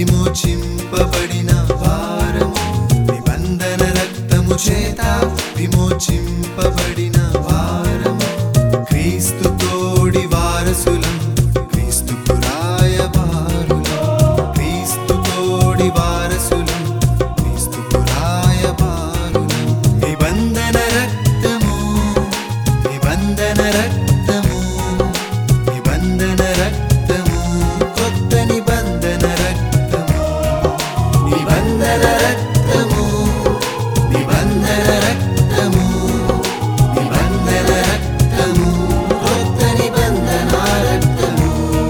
విమోచింపబడిన వారము, నిబంధన రక్తము చేత విమోచింపబడిన వారము, క్రీస్తు తోడి వారసులం, క్రీస్తుకు రాయబారులం, క్రీస్తు తోడి వారసులం, క్రీస్తుకు రాయబారులం. నిబంధన రక్తము, నిబంధన రక్తము, నిబంధన రక్తము, కొత్త నిబంధన రక్తము, నిబంధన రక్తము, నిబంధన రక్తము, నిబంధన రక్తము, కొత్త నిబంధన రక్తము.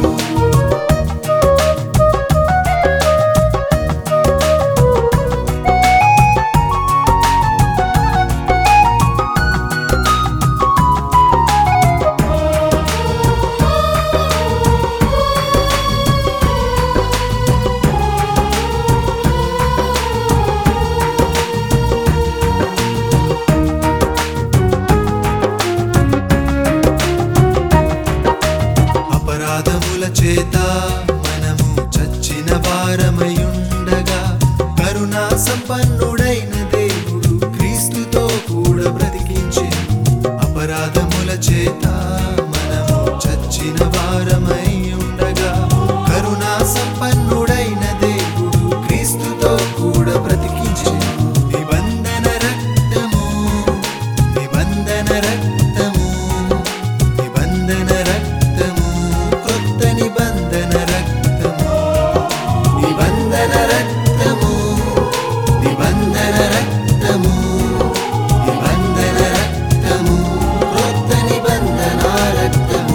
అపరాధముల చేత మనము చచ్చిన వారమయుండగా, కరుణా సంపన్నుడైన దేవుడు క్రీస్తుతో కూడా బ్రతికించెను. అపరాధముల చేత మనము చచ్చిన వారమయుండగా, కరుణా సంపన్నుడైన దేవుడు క్రీస్తుతో కూడా బ్రతికించెను. నిబంధన రక్తము, నిబంధన రక్తము, నిబంధన రక్తము, కొత్త నిబంధన రక్తము, నిబంధన రక్తము, నిబంధన రక్తము, నిబంధన రక్తము, కొత్త నిబంధన రక్తము.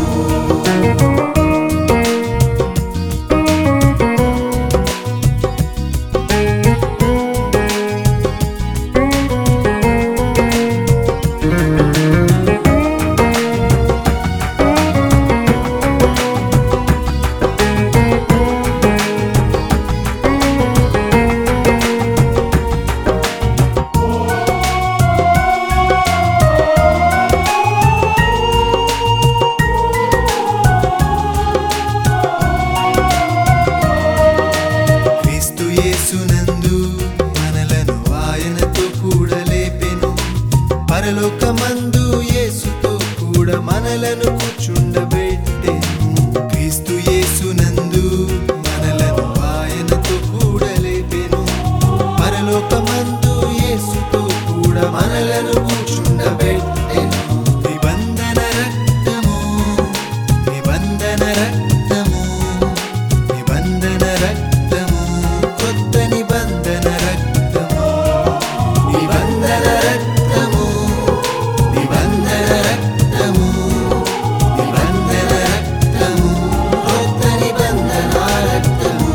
క్రీస్తు యేసునందు మనలను ఆయనతో కూడా లేపెను, పరలోకమందు యేసుతో కూడా మనలను కూర్చుండబెట్టెను. క్రీస్తు యేసునందు మనలను ఆయనతో కూడా లేపెను, పరలోకమందు యేసుతో కూడా మనలను కూర్చుండబెట్టెను. నిబంధన రక్తము, నిబంధన రక్తము, నిబంధన రక్తము, కొత్త నిబంధన రక్తము, నిబంధన రక్తము, నిబంధన రక్తము, నిబంధన రక్తము, కొత్త నిబంధన రక్తము.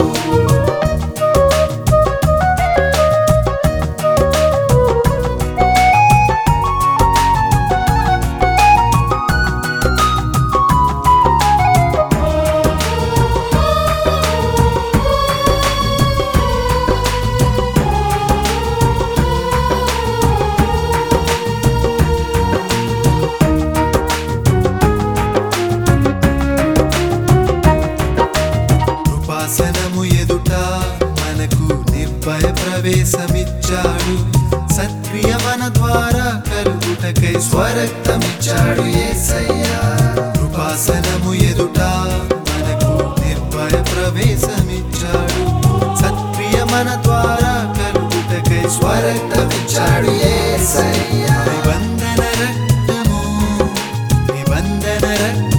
కృపాసనము ఎదుట మనకు నిర్భయ ప్రవేశమిచ్చాడు, సత్క్రియ మన ద్వారా కలుగుటకై స్వరక్తమిచ్చాడు యేసయ్యా. కృపాసనము ఎదుట మనకు నిర్భయ ప్రవేశమిచ్చాడు, సత్క్రియ మన ద్వారా కలుగుటకై స్వరక్తమిచ్చాడు యేసయ్యా. నిబంధన రక్తము, నిబంధన రక్తము,